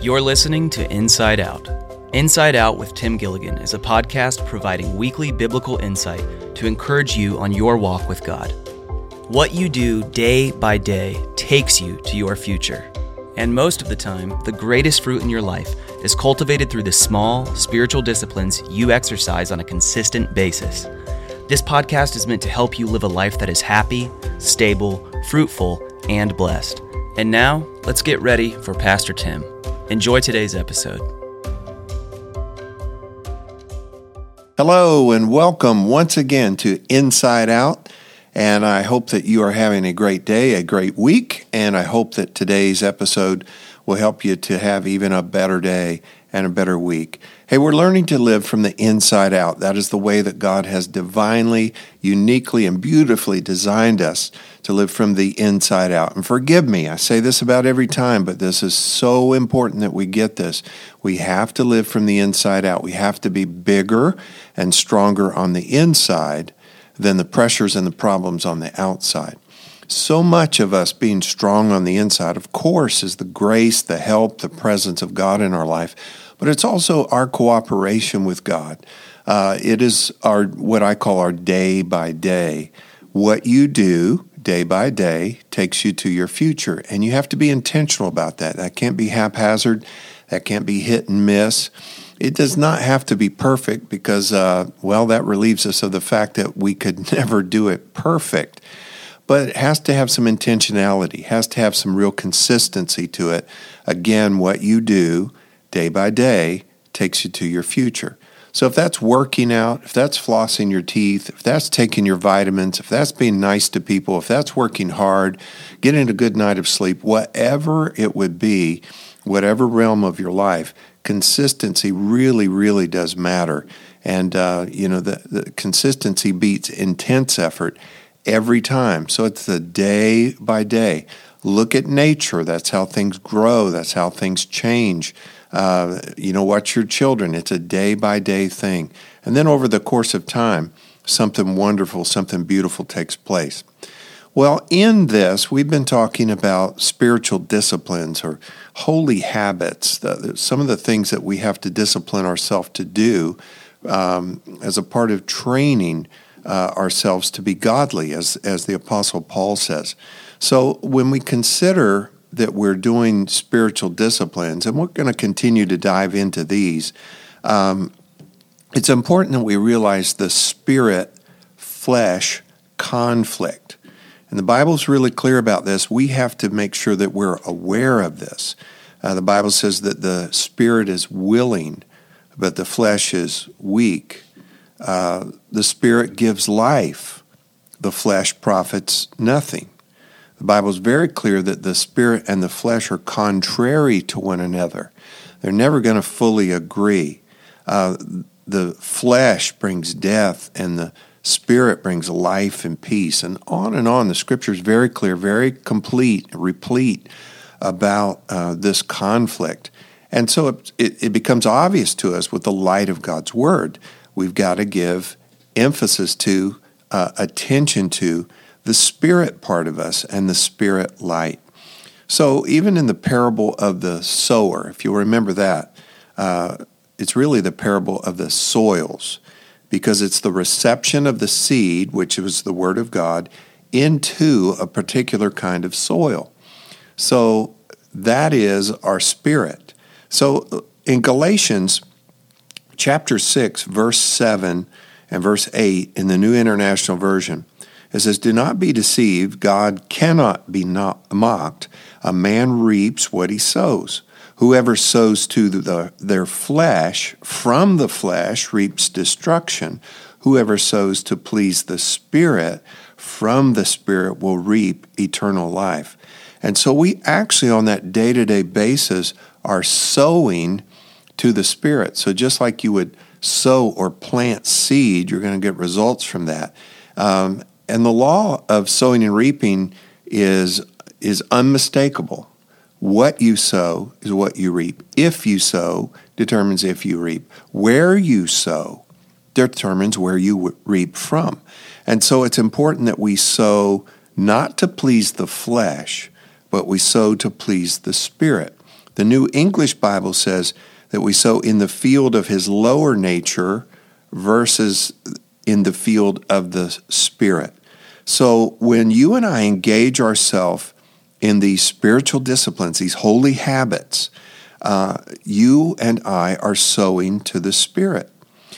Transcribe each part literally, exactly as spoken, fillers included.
You're listening to Inside Out. Inside Out with Tim Gilligan is a podcast providing weekly biblical insight to encourage you on your walk with God. What you do day by day takes you to your future. And most of the time, the greatest fruit in your life is cultivated through the small, spiritual disciplines you exercise on a consistent basis. This podcast is meant to help you live a life that is happy, stable, fruitful, and blessed. And now, let's get ready for Pastor Tim. Enjoy today's episode. Hello and welcome once again to Inside Out, and I hope that you are having a great day, a great week, and I hope that today's episode will help you to have even a better day and a better week. Hey, we're learning to live from the inside out. That is the way that God has divinely, uniquely, and beautifully designed us to live from the inside out. And forgive me, I say this about every time, but this is so important that we get this. We have to live from the inside out. We have to be bigger and stronger on the inside than the pressures and the problems on the outside. So much of us being strong on the inside, of course, is the grace, the help, the presence of God in our life, but it's also our cooperation with God. Uh, it is our what I call our day by day. What you do day by day takes you to your future, and you have to be intentional about that. That can't be haphazard. That can't be hit and miss. It does not have to be perfect because, uh, well, that relieves us of the fact that we could never do it perfect. But it has to have some intentionality, has to have some real consistency to it. Again, what you do day by day takes you to your future. So if that's working out, if that's flossing your teeth, if that's taking your vitamins, if that's being nice to people, if that's working hard, getting a good night of sleep, whatever it would be, whatever realm of your life, consistency really, really does matter. And, uh, you know, the, the consistency beats intense effort every time. So it's the day by day. Look at nature. That's how things grow. That's how things change. Uh, you know, watch your children. It's a day-by-day thing. And then over the course of time, something wonderful, something beautiful takes place. Well, in this, we've been talking about spiritual disciplines or holy habits, the, some of the things that we have to discipline ourselves to do um, as a part of training uh, ourselves to be godly, as, as the Apostle Paul says. So when we consider that we're doing spiritual disciplines, and we're going to continue to dive into these, um, it's important that we realize the spirit-flesh conflict. And the Bible's really clear about this. We have to make sure that we're aware of this. Uh, the Bible says that the spirit is willing, but the flesh is weak. Uh, the spirit gives life. The flesh profits nothing. The Bible is very clear that the spirit and the flesh are contrary to one another. They're never going to fully agree. Uh, the flesh brings death, and the spirit brings life and peace, and on and on. The Scripture is very clear, very complete, replete about uh, this conflict. And so it, it, it becomes obvious to us with the light of God's Word. We've got to give emphasis to, uh, attention to, the spirit part of us and the spirit light. So even in the parable of the sower, if you'll remember that, uh, it's really the parable of the soils, because it's the reception of the seed, which was the word of God, into a particular kind of soil. So that is our spirit. So in Galatians chapter six, verse seven and verse eight in the New International Version, it says, "Do not be deceived. God cannot be not mocked. A man reaps what he sows. Whoever sows to the, their flesh, from the flesh, reaps destruction. Whoever sows to please the Spirit, from the Spirit will reap eternal life." And so we actually, on that day-to-day basis, are sowing to the Spirit. So just like you would sow or plant seed, you're going to get results from that. Um, And the law of sowing and reaping is is unmistakable. What you sow is what you reap. If you sow determines if you reap. Where you sow determines where you reap from. And so it's important that we sow not to please the flesh, but we sow to please the Spirit. The New English Bible says that we sow in the field of his lower nature versus in the field of the Spirit. So when you and I engage ourselves in these spiritual disciplines, these holy habits, uh, you and I are sowing to the Spirit.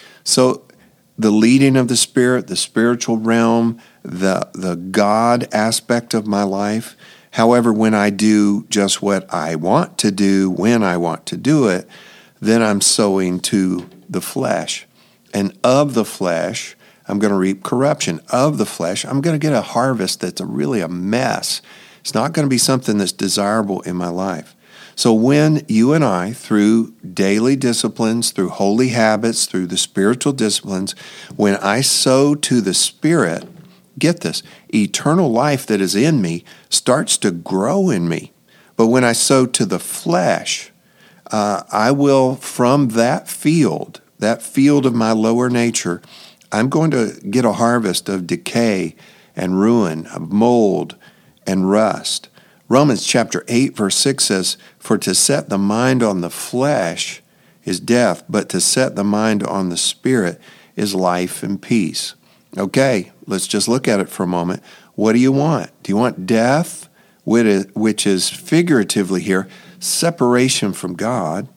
So the leading of the Spirit, the spiritual realm, the, the God aspect of my life. However, when I do just what I want to do, when I want to do it, then I'm sowing to the flesh. And of the flesh, I'm going to reap corruption. Of the flesh, I'm going to get a harvest that's a really a mess. It's not going to be something that's desirable in my life. So when you and I, through daily disciplines, through holy habits, through the spiritual disciplines, when I sow to the Spirit, get this, eternal life that is in me starts to grow in me. But when I sow to the flesh, uh, I will, from that field, that field of my lower nature, I'm going to get a harvest of decay and ruin, of mold and rust. Romans chapter eight, verse six says, "For to set the mind on the flesh is death, but to set the mind on the Spirit is life and peace." Okay, let's just look at it for a moment. What do you want? Do you want death, which is figuratively here, separation from God,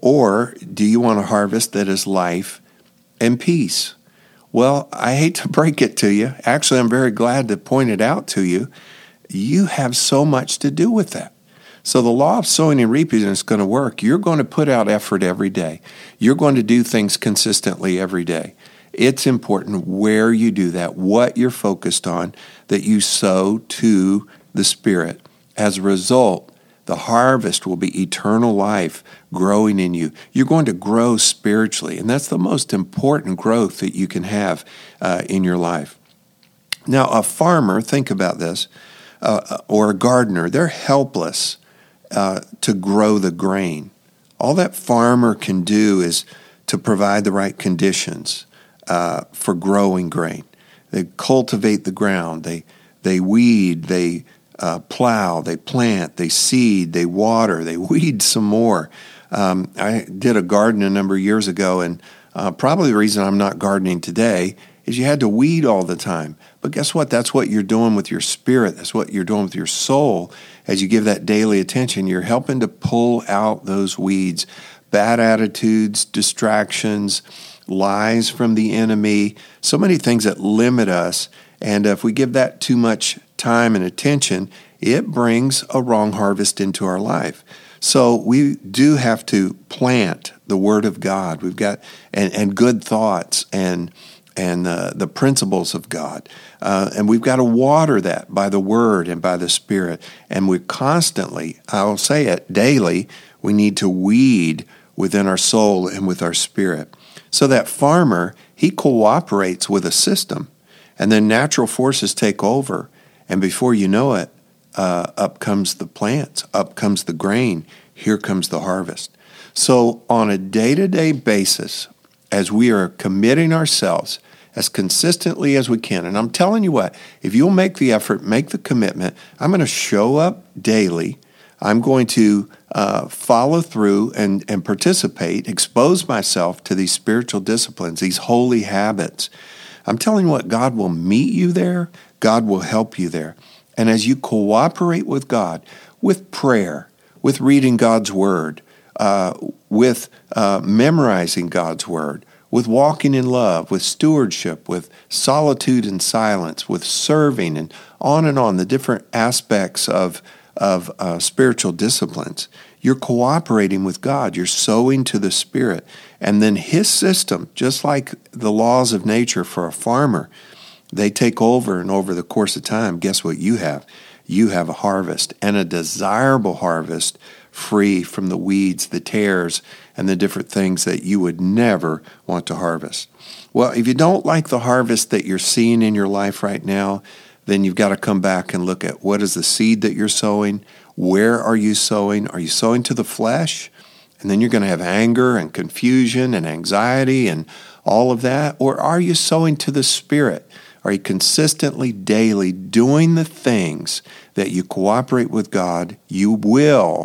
or do you want a harvest that is life and peace? Well, I hate to break it to you. Actually, I'm very glad to point it out to you. You have so much to do with that. So the law of sowing and reaping is going to work. You're going to put out effort every day. You're going to do things consistently every day. It's important where you do that, what you're focused on, that you sow to the Spirit. As a result, the harvest will be eternal life growing in you. You're going to grow spiritually, and that's the most important growth that you can have uh, in your life. Now, a farmer, think about this, uh, or a gardener, they're helpless uh, to grow the grain. All that farmer can do is to provide the right conditions uh, for growing grain. They cultivate the ground, they they weed, they uh, plow, they plant, they seed, they water, they weed some more. Um, I did a garden a number of years ago, and uh, probably the reason I'm not gardening today is you had to weed all the time. But guess what? That's what you're doing with your spirit. That's what you're doing with your soul. As you give that daily attention, you're helping to pull out those weeds, bad attitudes, distractions, lies from the enemy, so many things that limit us. And if we give that too much time and attention, it brings a wrong harvest into our life. So we do have to plant the Word of God. We've got and, and good thoughts and and uh, the principles of God. Uh, and we've got to water that by the Word and by the Spirit. And we constantly, I'll say it, daily, we need to weed within our soul and with our spirit. So that farmer, he cooperates with a system, and then natural forces take over. And before you know it, uh, up comes the plants, up comes the grain, here comes the harvest. So on a day-to-day basis, as we are committing ourselves as consistently as we can, and I'm telling you what, if you'll make the effort, make the commitment, I'm going to show up daily. I'm going to uh, follow through and, and participate, expose myself to these spiritual disciplines, these holy habits. I'm telling you what, God will meet you there. God will help you there. And as you cooperate with God, with prayer, with reading God's Word, uh, with uh, memorizing God's Word, with walking in love, with stewardship, with solitude and silence, with serving, and on and on, the different aspects of, of uh, spiritual disciplines, you're cooperating with God. You're sowing to the Spirit. And then His system, just like the laws of nature for a farmer, they take over, and over the course of time, guess what you have? You have a harvest, and a desirable harvest, free from the weeds, the tares, and the different things that you would never want to harvest. Well, if you don't like the harvest that you're seeing in your life right now, then you've got to come back and look at what is the seed that you're sowing? Where are you sowing? Are you sowing to the flesh? And then you're going to have anger and confusion and anxiety and all of that. Or are you sowing to the Spirit? Are you consistently, daily doing the things that you cooperate with God? You will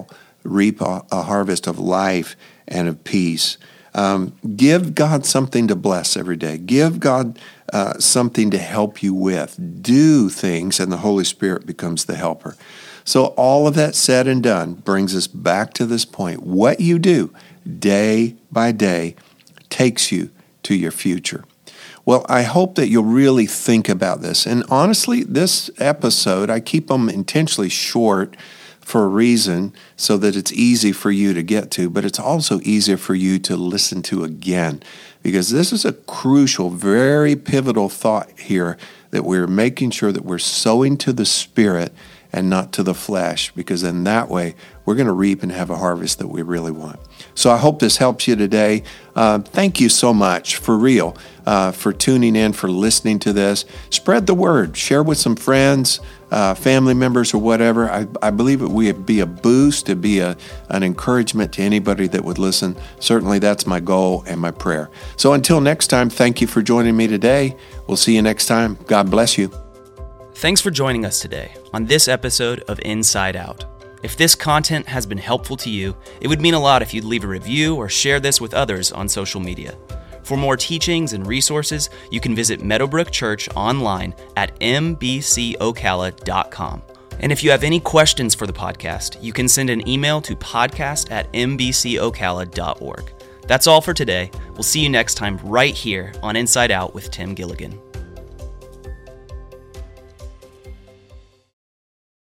reap a, a harvest of life and of peace. Um, give God something to bless every day. Give God uh, something to help you with. Do things, and the Holy Spirit becomes the helper. So all of that said and done brings us back to this point. What you do day by day takes you to your future. Well, I hope that you'll really think about this. And honestly, this episode, I keep them intentionally short for a reason, so that it's easy for you to get to, but it's also easier for you to listen to again, because this is a crucial, very pivotal thought here, that we're making sure that we're sowing to the Spirit and not to the flesh, because in that way, we're going to reap and have a harvest that we really want. So I hope this helps you today. Uh, thank you so much, for real, uh, for tuning in, for listening to this. Spread the word. Share with some friends, uh, family members, or whatever. I, I believe it would be a boost, to be a, an encouragement to anybody that would listen. Certainly that's my goal and my prayer. So until next time, thank you for joining me today. We'll see you next time. God bless you. Thanks for joining us today on this episode of Inside Out. If this content has been helpful to you, it would mean a lot if you'd leave a review or share this with others on social media. For more teachings and resources, you can visit Meadowbrook Church online at m b c ocala dot com. And if you have any questions for the podcast, you can send an email to podcast at m b c ocala dot org. That's all for today. We'll see you next time right here on Inside Out with Tim Gilligan.